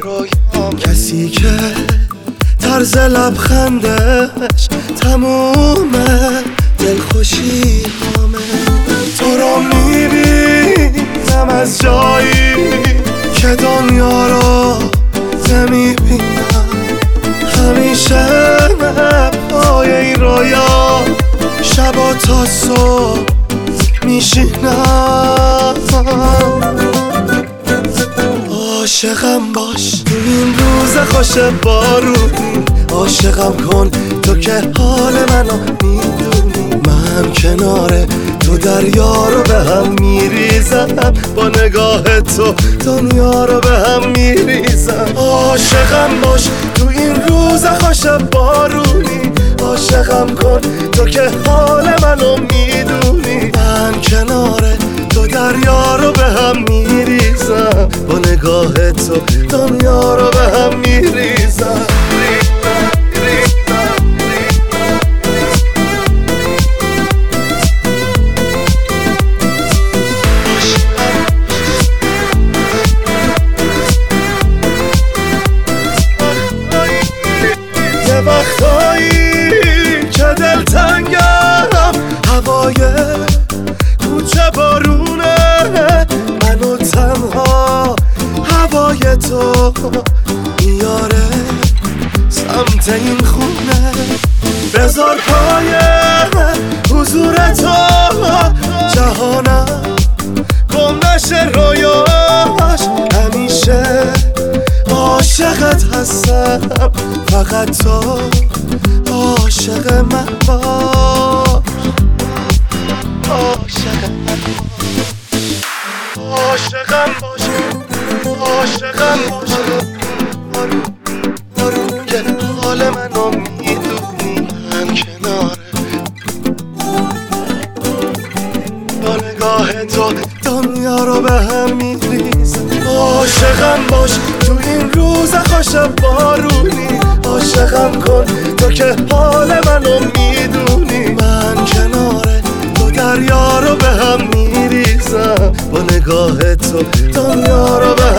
رویام، کسی که طرز لبخندش تمومه دلخوشی همه. تو رو میبینم از جایی که دنیا رو نمیبینم، همیشه پای این رویا شبا تا صبح میشینم. عاشقم باش تو این روز خوش بارونی، عاشقم کن تو که حال منو میدونی. من کنار تو دریا رو به هم میریزم، با نگاه تو دنیا رو به هم میریزم. عاشقم باش تو این روز خوش بارونی، عاشقم کن تو که حال منو میدونی. من کنار تو دریا رو به هم میریزم، با نگاه تو دنیا رو به هم میریزم. یه وقتایی که دلتنگم، هوای کوچه بارونه منو تنها، هوای تو میاره سمت این خونه. بذار پای حضور تو جهانم گم نشه رویاش، همیشه عاشقت هستم، فقط تو عاشق من باش، عاشق من باش، عاشقم باش، عاشقم باش. آروم که حال منو میدونی، من کناره با نگاه تو دنیا رو به هم میریزم. عاشقم باش تو این روز خوش بارونی، عاشقم کن تو که حال منو میدونی. من کنار تو دریا رو به هم میریزم، با نگاه تو دنیا رو به